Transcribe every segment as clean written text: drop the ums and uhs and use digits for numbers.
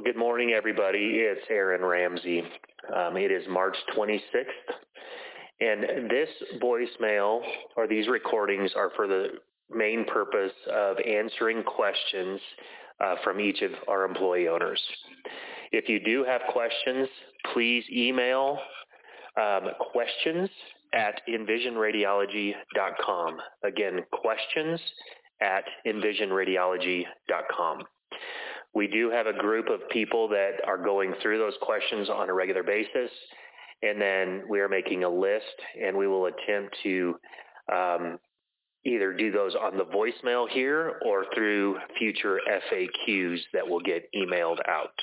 good morning, everybody. It's Aaron Ramsey. It is March 26th, and this voicemail or these recordings are for the main purpose of answering questions from each of our employee owners. If you do have questions, please email questions@envisionradiology.com. Again, questions@envisionradiology.com. We do have a group of people that are going through those questions on a regular basis, and then we are making a list, and we will attempt to either do those on the voicemail here or through future FAQs that will get emailed out.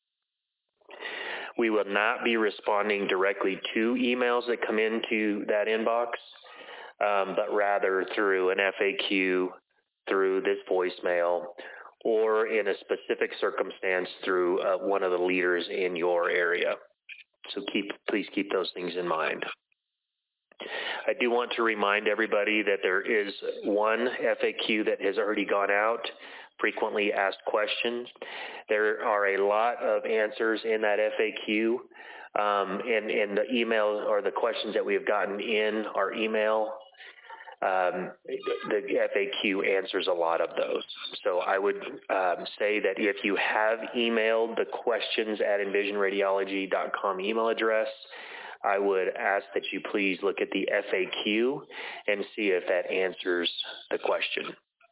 We will not be responding directly to emails that come into that inbox, but rather through an FAQ, through this voicemail, or in a specific circumstance through one of the leaders in your area. So please keep those things in mind. I do want to remind everybody that there is one FAQ that has already gone out, frequently asked questions. There are a lot of answers in that FAQ, and the email or the questions that we have gotten in our email, the FAQ answers a lot of those. So I would say that if you have emailed the questions@envisionradiology.com email address, I would ask that you please look at the FAQ and see if that answers the question.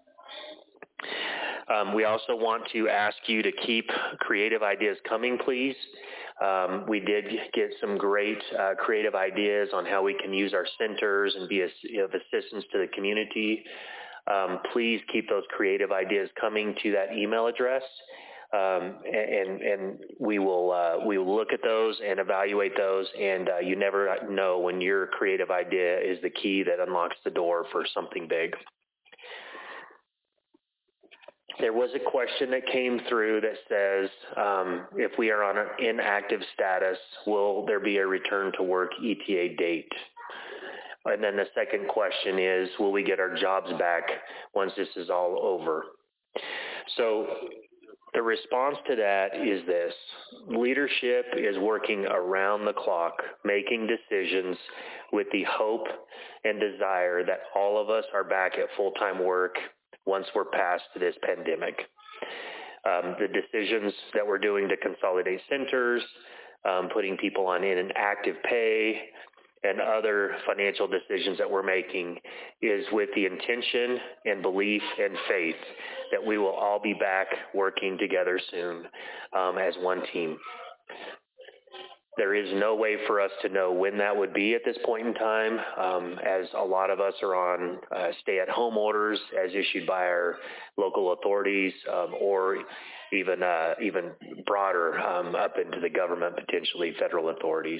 We also want to ask you to keep creative ideas coming, please. We did get some great creative ideas on how we can use our centers and be of assistance to the community. Please keep those creative ideas coming to that email address, and we will look at those and evaluate those. And you never know when your creative idea is the key that unlocks the door for something big. There was a question that came through that says, if we are on an inactive status, will there be a return to work ETA date? And then the second question is, will we get our jobs back once this is all over? So the response to that is this: leadership is working around the clock, making decisions with the hope and desire that all of us are back at full-time work once we're past this pandemic. The decisions that we're doing to consolidate centers, putting people on inactive pay, and other financial decisions that we're making is with the intention and belief and faith that we will all be back working together soon as one team. There is no way for us to know when that would be at this point in time, as a lot of us are on stay-at-home orders as issued by our local authorities, or even broader up into the government, potentially federal authorities.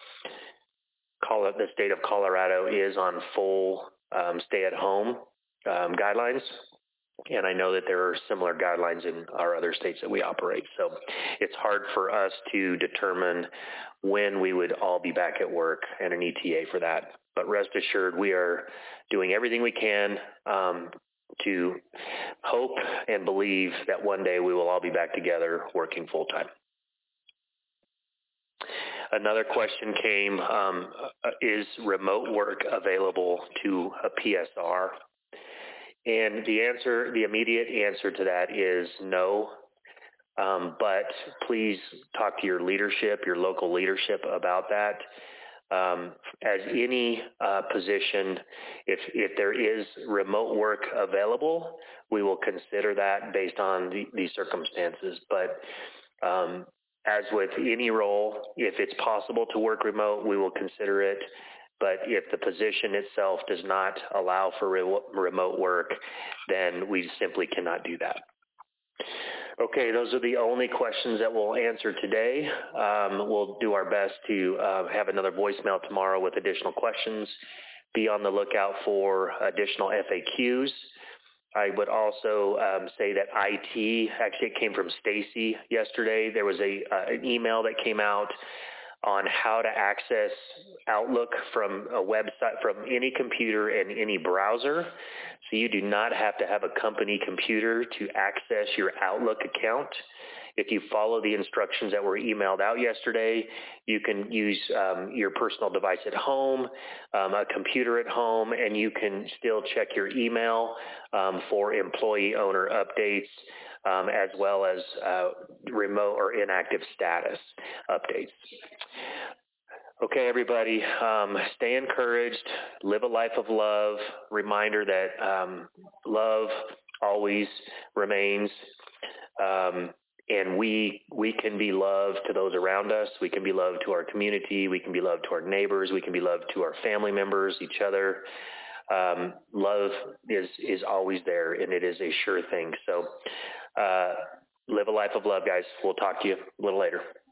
The state of Colorado is on full stay-at-home guidelines. And I know that there are similar guidelines in our other states that we operate. So it's hard for us to determine when we would all be back at work and an ETA for that. But rest assured, we are doing everything we can to hope and believe that one day we will all be back together working full time. Another question came, is remote work available to a PSR? And the immediate answer to that is no, but please talk to your leadership, your local leadership about that. As any position, if there is remote work available, we will consider that based on the circumstances. But as with any role, if it's possible to work remote, we will consider it. But if the position itself does not allow for remote work, then we simply cannot do that. Okay, those are the only questions that we'll answer today. We'll do our best to have another voicemail tomorrow with additional questions. Be on the lookout for additional FAQs. I would also say that IT, actually it came from Stacy yesterday. There was an email that came out on how to access Outlook from a website, from any computer and any browser. So you do not have to have a company computer to access your Outlook account. If you follow the instructions that were emailed out yesterday, you can use your personal device at home, a computer at home, and you can still check your email for employee owner updates, as well as remote or inactive status updates. Okay, everybody, stay encouraged, live a life of love. Reminder that love always remains, and we can be love to those around us. We can be love to our community. We can be love to our neighbors. We can be love to our family members, each other. Love is always there, and it is a sure thing. So live a life of love, guys. We'll talk to you a little later.